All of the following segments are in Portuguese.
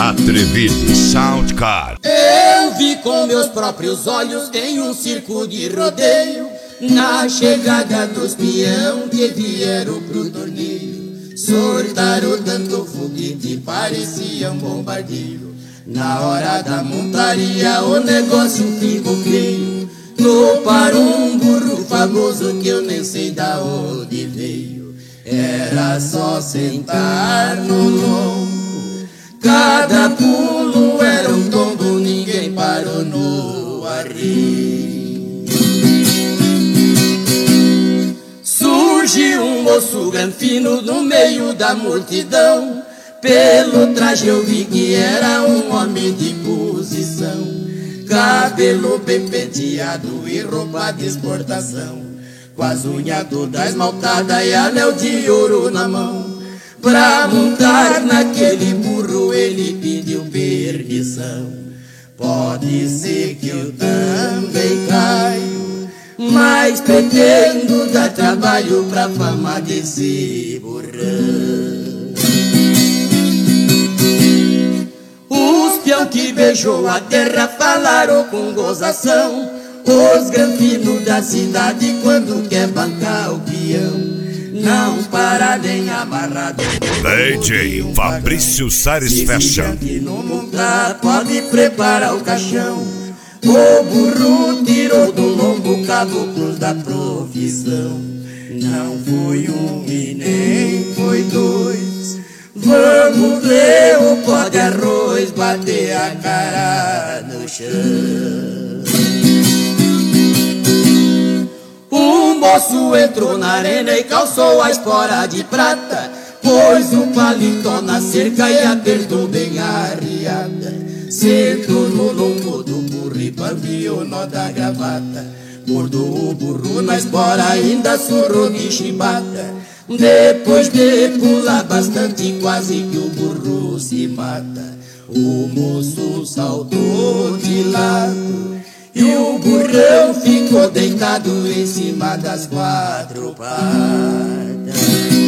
Atrevido Soundcard. Eu vi com meus próprios olhos em um circo de rodeio, na chegada dos peão que vieram pro torneio. Soltaram tanto foguete, parecia um bombardeio. Na hora da montaria o negócio ficou feio. Toparam um burro famoso que eu nem sei da onde veio. Era só sentar no lombo, cada pulo era um tombo, ninguém parou no arreio. Surgiu um moço granfino no meio da multidão. Pelo traje eu vi que era um homem de posição, cabelo bem penteado e roupa de exportação, com as unhas todas esmaltadas e anel de ouro na mão. Pra montar naquele burro ele pediu permissão. Pode ser que eu também caio, mas pretendo dar trabalho pra fama desse burrão. Os peão que beijou a terra falaram com gozação. Os granfinos da cidade quando quer bancar o peão não para nem amarrado. DJ Fabrício Sares Fashion. Que não montar pode preparar o caixão. O burro tirou do lombo caboclos da profissão. Não foi um e nem foi dois. Vamos ver o pó de arroz bater a cara no chão. Um moço entrou na arena e calçou a espora de prata, pôs o paletó na cerca e apertou bem a arriada. Sentou no lombo do burro e bambiou o nó da gravata. Mordou o burro na espora, ainda surrou de chibata. Depois de pular bastante, quase que o burro se mata. O moço saltou de lado e o burrão ficou deitado em cima das quatro patas.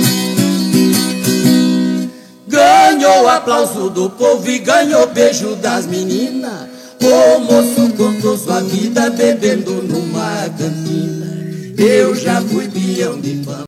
Ganhou aplauso do povo e ganhou beijo das meninas. O moço contou sua vida bebendo numa cantina. Eu já fui peão de fama.